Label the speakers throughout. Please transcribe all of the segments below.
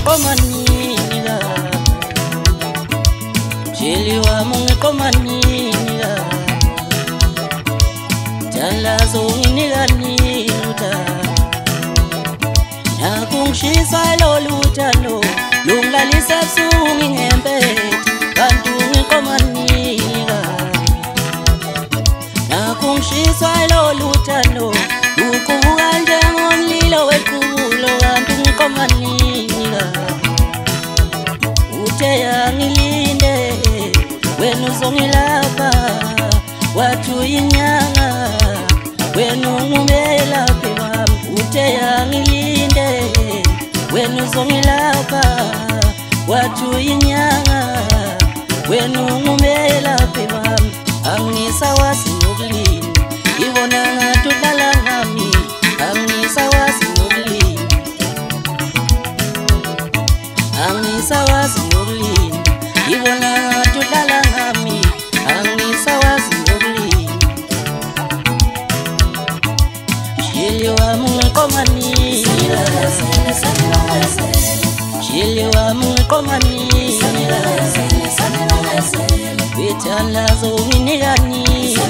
Speaker 1: ungiqomanila Jeli wami ungiqomanila Jalazo unginikanila Nakungishisa loluthando lungilalisa ebusuku ngempethu kanti ungiqomanila Nakungishisa loluthando luqubuka njengomlilo wequbulo kanti ungiqomanila Uthe yangilinde wena uzongilapha wathi uyinyanga wena ungumelaphi wami Uthe yangilinde wena uzongilapha wathi uyinyanga wena ungumelaphi wami Angisawazi nokulinda ibona ngathi udlala ngami Angisawazi nokulinda Angisawazi nokulinda ibona ngathi udlala ngami Angisawazi nokulinda Jeli wami ungiqomanila Jeli wami ungiqomanila Wethalazo unginikanila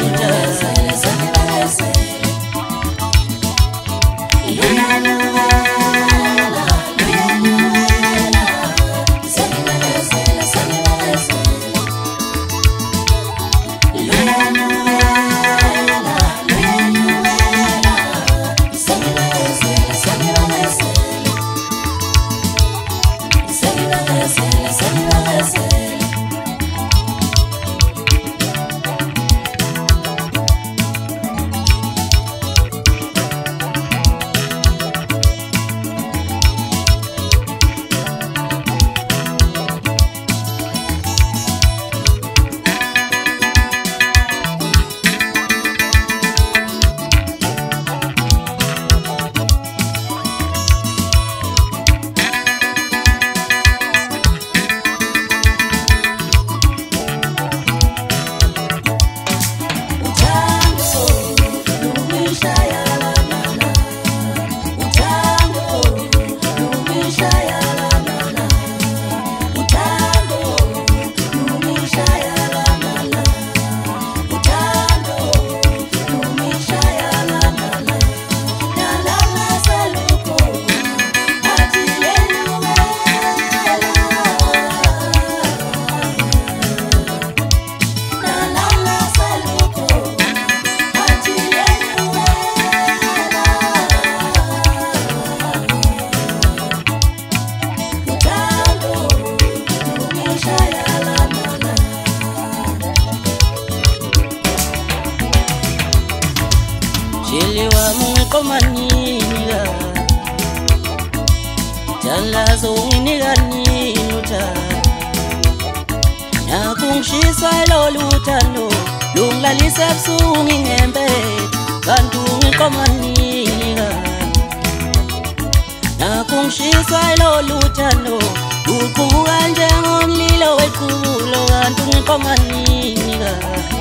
Speaker 1: Jeli wami ungiqomanila Jalazo unginikanila Nakungishisa loluthando lungilalisa ebusuku ngempethu kanti ungiqomanila Nakungishisa loluthando luqubuka njengomlilo wequbulo kanti ungiqomanila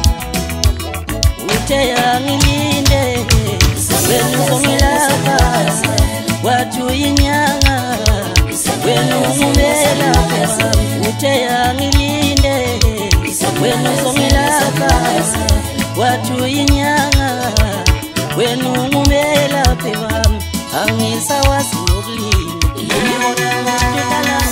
Speaker 1: Uthe yangilinde wena uzongilapha wathi uyinyanga wena ungumelaphi wami Uthe yangilinde wena uzongilapha wathi uyinyanga wena ungumelaphi wami Angisawazi nokulinda ibona ngathi udlala